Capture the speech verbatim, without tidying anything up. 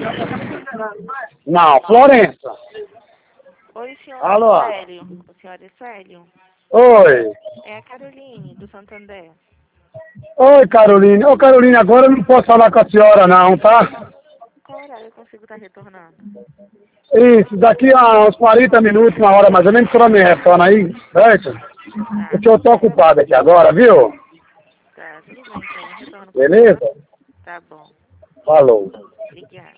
Não, Florença. Oi, senhor Alô? Célio. O senhor é Célio? Oi. É a Caroline, do Santander. Oi, Caroline. Ô, Caroline, agora eu não posso falar com a senhora, não, tá? Qual horário eu consigo estar retornando? Isso, daqui a uns quarenta minutos, uma hora mais ou menos, a senhora me retorna aí, certo? Tá, Porque eu tô ocupado aqui agora, viu? tá, tudo bem então, eu retorno quando der. Beleza? Tá bom, Falou. obrigada.